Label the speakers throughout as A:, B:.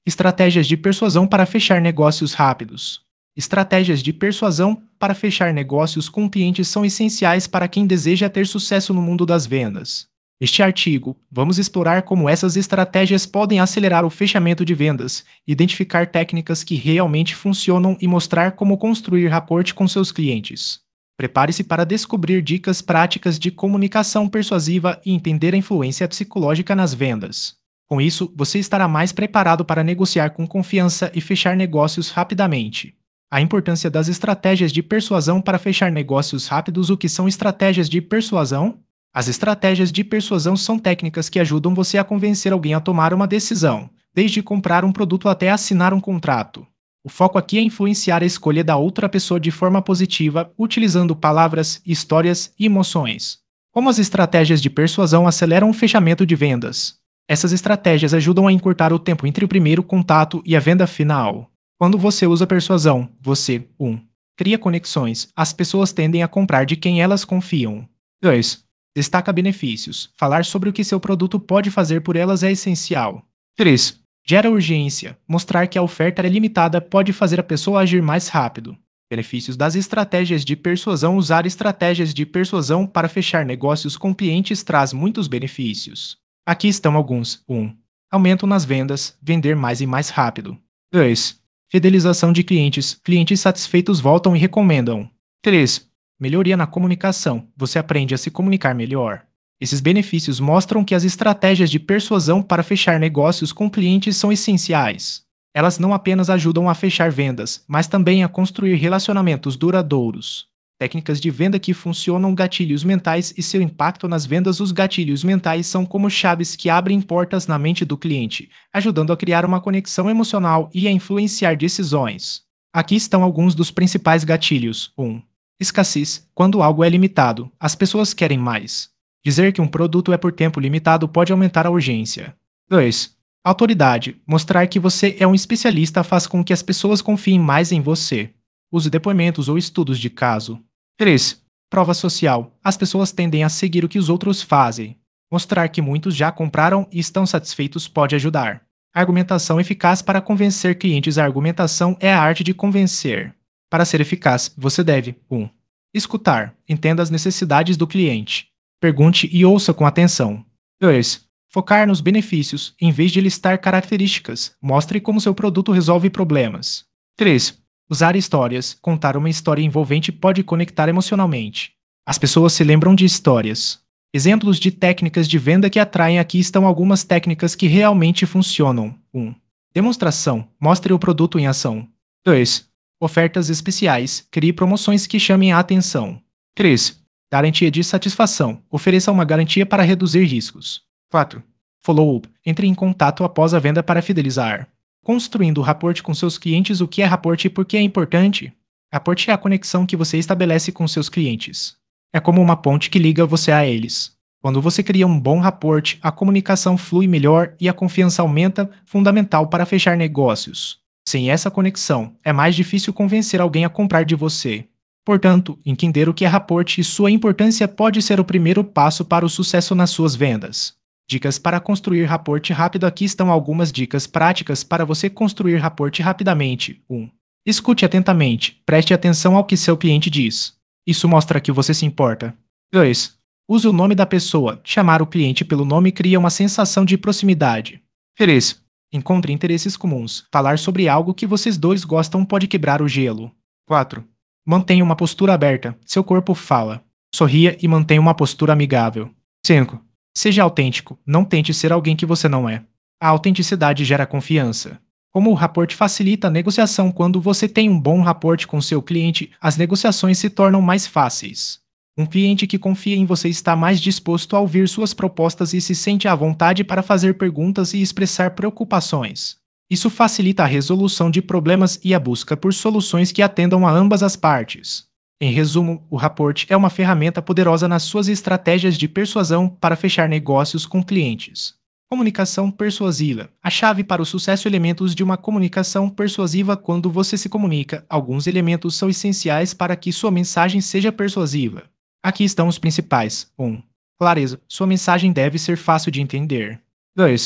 A: Estratégias de persuasão para fechar negócios rápidos. Estratégias de persuasão para fechar negócios com clientes são essenciais para quem deseja ter sucesso no mundo das vendas. Neste artigo, vamos explorar como essas estratégias podem acelerar o fechamento de vendas, identificar técnicas que realmente funcionam e mostrar como construir rapport com seus clientes. Prepare-se para descobrir dicas práticas de comunicação persuasiva e entender a influência psicológica nas vendas. Com isso, você estará mais preparado para negociar com confiança e fechar negócios rapidamente. A importância das estratégias de persuasão para fechar negócios rápidos. O que são estratégias de persuasão? As estratégias de persuasão são técnicas que ajudam você a convencer alguém a tomar uma decisão, desde comprar um produto até assinar um contrato. O foco aqui é influenciar a escolha da outra pessoa de forma positiva, utilizando palavras, histórias e emoções. Como as estratégias de persuasão aceleram o fechamento de vendas? Essas estratégias ajudam a encurtar o tempo entre o primeiro contato e a venda final. Quando você usa persuasão, você 1. Cria conexões. As pessoas tendem a comprar de quem elas confiam. 2. Destaca benefícios. Falar sobre o que seu produto pode fazer por elas é essencial. 3. Gera urgência. Mostrar que a oferta é limitada pode fazer a pessoa agir mais rápido. Benefícios das estratégias de persuasão. Usar estratégias de persuasão para fechar negócios com clientes traz muitos benefícios. Aqui estão alguns. 1. Aumento nas vendas, vender mais e mais rápido. 2. Fidelização de clientes, clientes satisfeitos voltam e recomendam. 3. Melhoria na comunicação, você aprende a se comunicar melhor. Esses benefícios mostram que as estratégias de persuasão para fechar negócios com clientes são essenciais. Elas não apenas ajudam a fechar vendas, mas também a construir relacionamentos duradouros. Técnicas de venda que funcionam. Gatilhos mentais e seu impacto nas vendas. Os gatilhos mentais são como chaves que abrem portas na mente do cliente, ajudando a criar uma conexão emocional e a influenciar decisões. Aqui estão alguns dos principais gatilhos. 1. Escassez. Quando algo é limitado, as pessoas querem mais. Dizer que um produto é por tempo limitado pode aumentar a urgência. 2. Autoridade. Mostrar que você é um especialista faz com que as pessoas confiem mais em você. Use depoimentos ou estudos de caso. 3. Prova social. As pessoas tendem a seguir o que os outros fazem. Mostrar que muitos já compraram e estão satisfeitos pode ajudar. Argumentação eficaz para convencer clientes. A argumentação é a arte de convencer. Para ser eficaz, você deve 1. Escutar. Entenda as necessidades do cliente. Pergunte e ouça com atenção. 2. Focar nos benefícios, em vez de listar características. Mostre como seu produto resolve problemas. 3. Usar histórias. Contar uma história envolvente pode conectar emocionalmente. As pessoas se lembram de histórias. Exemplos de técnicas de venda que atraem. Aqui estão algumas técnicas que realmente funcionam. 1. Demonstração. Mostre o produto em ação. 2. Ofertas especiais. Crie promoções que chamem a atenção. 3. Garantia de satisfação. Ofereça uma garantia para reduzir riscos. 4. Follow-up. Entre em contato após a venda para fidelizar. Construindo rapport com seus clientes. O que é rapport e por que é importante? Rapport é a conexão que você estabelece com seus clientes. É como uma ponte que liga você a eles. Quando você cria um bom rapport, a comunicação flui melhor e a confiança aumenta, fundamental para fechar negócios. Sem essa conexão, é mais difícil convencer alguém a comprar de você. Portanto, entender o que é rapport e sua importância pode ser o primeiro passo para o sucesso nas suas vendas. Dicas para construir rapport rápido. Aqui estão algumas dicas práticas para você construir rapport rapidamente. 1. Escute atentamente. Preste atenção ao que seu cliente diz. Isso mostra que você se importa. 2. Use o nome da pessoa. Chamar o cliente pelo nome cria uma sensação de proximidade. 3. Encontre interesses comuns. Falar sobre algo que vocês dois gostam pode quebrar o gelo. 4. Mantenha uma postura aberta. Seu corpo fala. Sorria e mantenha uma postura amigável. 5. Seja autêntico. Não tente ser alguém que você não é. A autenticidade gera confiança. Como o rapport facilita a negociação. Quando você tem um bom rapport com seu cliente, as negociações se tornam mais fáceis. Um cliente que confia em você está mais disposto a ouvir suas propostas e se sente à vontade para fazer perguntas e expressar preocupações. Isso facilita a resolução de problemas e a busca por soluções que atendam a ambas as partes. Em resumo, o rapport é uma ferramenta poderosa nas suas estratégias de persuasão para fechar negócios com clientes. Comunicação persuasiva. A chave para o sucesso. Elementos de uma comunicação persuasiva. Quando você se comunica, alguns elementos são essenciais para que sua mensagem seja persuasiva. Aqui estão os principais. 1. Clareza. Sua mensagem deve ser fácil de entender. 2.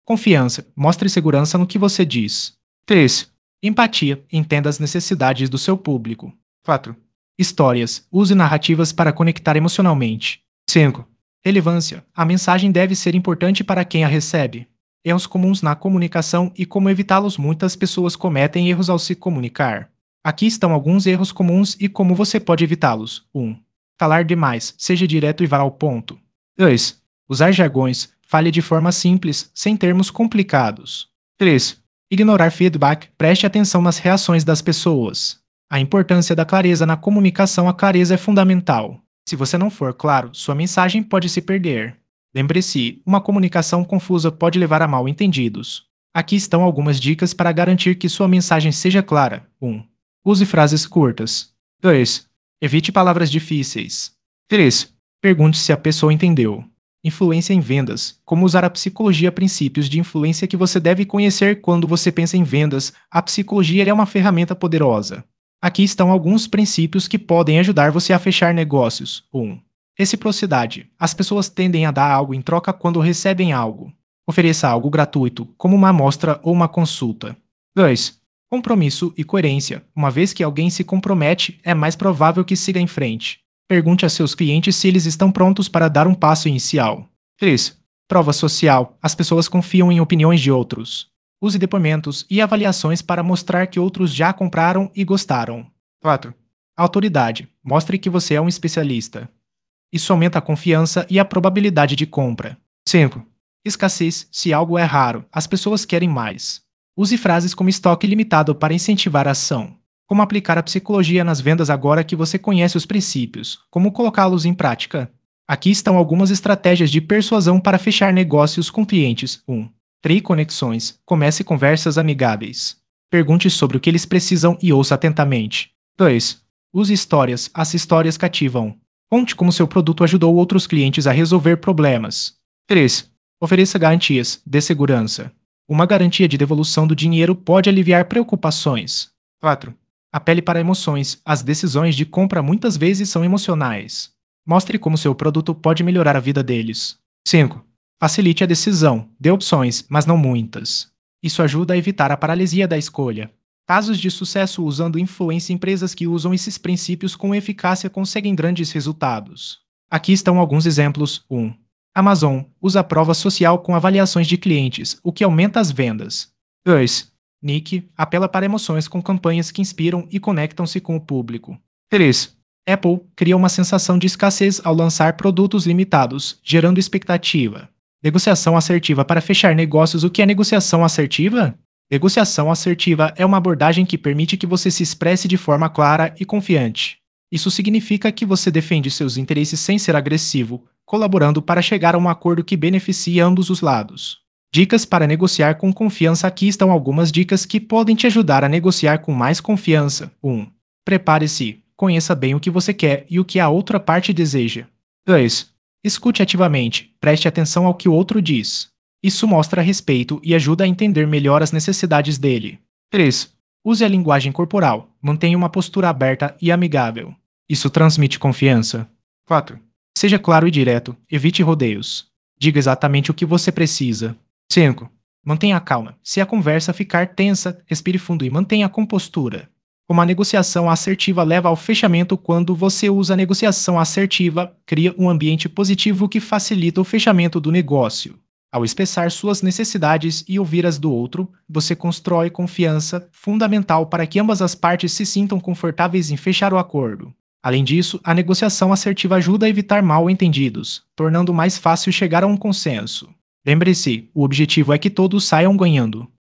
A: Confiança. Mostre segurança no que você diz. 3. Empatia. Entenda as necessidades do seu público. 4. Histórias. Use narrativas para conectar emocionalmente. 5. Relevância. A mensagem deve ser importante para quem a recebe. Erros comuns na comunicação e como evitá-los. Muitas pessoas cometem erros ao se comunicar. Aqui estão alguns erros comuns e como você pode evitá-los. 1. Falar demais. Seja direto e vá ao ponto. 2. Usar jargões. Fale de forma simples, sem termos complicados. 3. Ignorar feedback. Preste atenção nas reações das pessoas. A importância da clareza na comunicação. A clareza é fundamental. Se você não for claro, sua mensagem pode se perder. Lembre-se, uma comunicação confusa pode levar a mal-entendidos. Aqui estão algumas dicas para garantir que sua mensagem seja clara. 1. Use frases curtas. 2. Evite palavras difíceis. 3. Pergunte se a pessoa entendeu. Influência em vendas. Como usar a psicologia. Princípios de influência que você deve conhecer quando você pensa em vendas. A psicologia é uma ferramenta poderosa. Aqui estão alguns princípios que podem ajudar você a fechar negócios. 1. Reciprocidade. As pessoas tendem a dar algo em troca quando recebem algo. Ofereça algo gratuito, como uma amostra ou uma consulta. 2. Compromisso e coerência. Uma vez que alguém se compromete, é mais provável que siga em frente. Pergunte a seus clientes se eles estão prontos para dar um passo inicial. 3. Prova social. As pessoas confiam em opiniões de outros. Use depoimentos e avaliações para mostrar que outros já compraram e gostaram. 4. Autoridade. Mostre que você é um especialista. Isso aumenta a confiança e a probabilidade de compra. 5. Escassez. Se algo é raro, as pessoas querem mais. Use frases como estoque limitado para incentivar a ação. Como aplicar a psicologia nas vendas agora que você conhece os princípios? Como colocá-los em prática? Aqui estão algumas estratégias de persuasão para fechar negócios com clientes. 1. Crie conexões. Comece conversas amigáveis. Pergunte sobre o que eles precisam e ouça atentamente. 2. Use histórias. As histórias cativam. Conte como seu produto ajudou outros clientes a resolver problemas. 3. Ofereça garantias. Dê segurança. Uma garantia de devolução do dinheiro pode aliviar preocupações. 4. Apele para emoções. As decisões de compra muitas vezes são emocionais. Mostre como seu produto pode melhorar a vida deles. 5. Facilite a decisão. Dê opções, mas não muitas. Isso ajuda a evitar a paralisia da escolha. Casos de sucesso usando influência. Empresas que usam esses princípios com eficácia conseguem grandes resultados. Aqui estão alguns exemplos. 1. Amazon usa prova social com avaliações de clientes, o que aumenta as vendas. 2. Nike apela para emoções com campanhas que inspiram e conectam-se com o público. 3. Apple cria uma sensação de escassez ao lançar produtos limitados, gerando expectativa. Negociação assertiva para fechar negócios. O que é negociação assertiva? Negociação assertiva é uma abordagem que permite que você se expresse de forma clara e confiante. Isso significa que você defende seus interesses sem ser agressivo, colaborando para chegar a um acordo que beneficie ambos os lados. Dicas para negociar com confiança. Aqui estão algumas dicas que podem te ajudar a negociar com mais confiança. 1. Prepare-se. Conheça bem o que você quer e o que a outra parte deseja. 2. Escute ativamente. Preste atenção ao que o outro diz. Isso mostra respeito e ajuda a entender melhor as necessidades dele. 3. Use a linguagem corporal. Mantenha uma postura aberta e amigável. Isso transmite confiança. 4. Seja claro e direto. Evite rodeios. Diga exatamente o que você precisa. 5. Mantenha a calma. Se a conversa ficar tensa, respire fundo e mantenha a compostura. Como a negociação assertiva leva ao fechamento. Quando você usa a negociação assertiva, cria um ambiente positivo que facilita o fechamento do negócio. Ao expressar suas necessidades e ouvir as do outro, você constrói confiança, fundamental para que ambas as partes se sintam confortáveis em fechar o acordo. Além disso, a negociação assertiva ajuda a evitar mal-entendidos, tornando mais fácil chegar a um consenso. Lembre-se, o objetivo é que todos saiam ganhando.